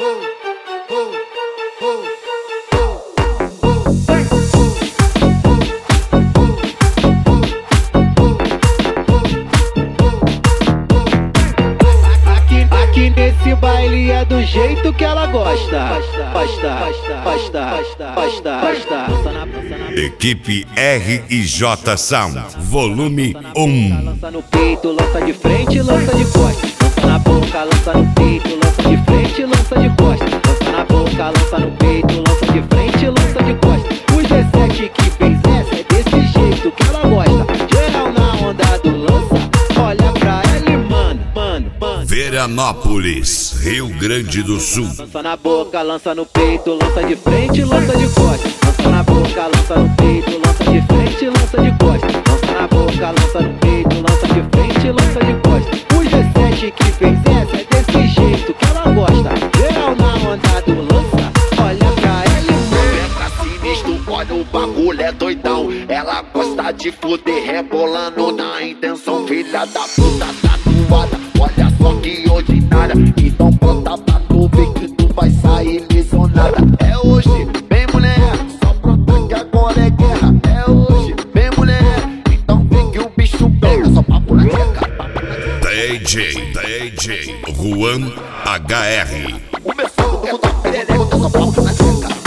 Aqui nesse baile é do jeito que ela gosta. Equipe RJ Sound, volume 1. Lança no peito, lança de frente, lança de costas. Lança na boca, lança no peito, lança de frente, lança de costas. Lança na boca, lança no peito, lança de frente, lança de costas. Os 17 que fez essa é desse jeito que ela gosta. Geral na onda do lança, olha pra ela e mano. Veranópolis, Rio Grande do Sul. Lança na boca, lança no peito, lança de frente, lança de costas. Lança na boca, lança no peito, lança de frente, lança de costas. Lança na boca, lança no peito, lança de frente, lança de costas. Os 17 que fez essa é desse jeito que ela gosta. Geral na onda do lança, olha pra ela e mano. Tá sinistro, olha o bagulho é doidão. Ela gosta de fuder, rebolando na intenção. Filha da puta tatuada, olha só que ordinária. Então bota pra tu ver que tu vai sair lesionada. É hoje, vem mulher, só pronta que agora é guerra. É hoje, vem mulher, então vem que o bicho pega. Só papo na tcheca, papo na tcheca. DJ Juan HR. O meu sangue, eu tô perereco, só papo na tcheca.